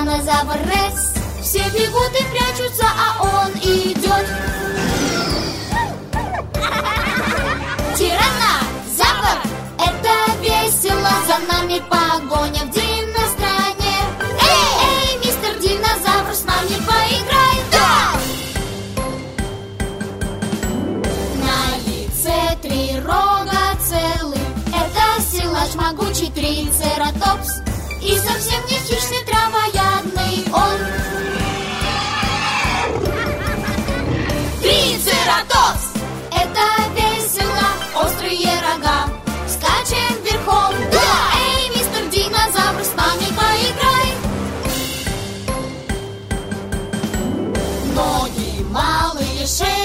тираннозавр Рекс. Все бегут и прячутся, а он идет. Тираннозавр, это весело, за нами погоня в дивной стране. Эй, мистер Динозавр, с нами поиграй. Да! На лице 3 рога целых, это силач могучий трицератопс. И совсем не хищный, травоядный он. Трицератопс! Это весело, острые рога, скачем верхом. Да! Эй, мистер Динозавр, с нами поиграй. Ноги малые, шеи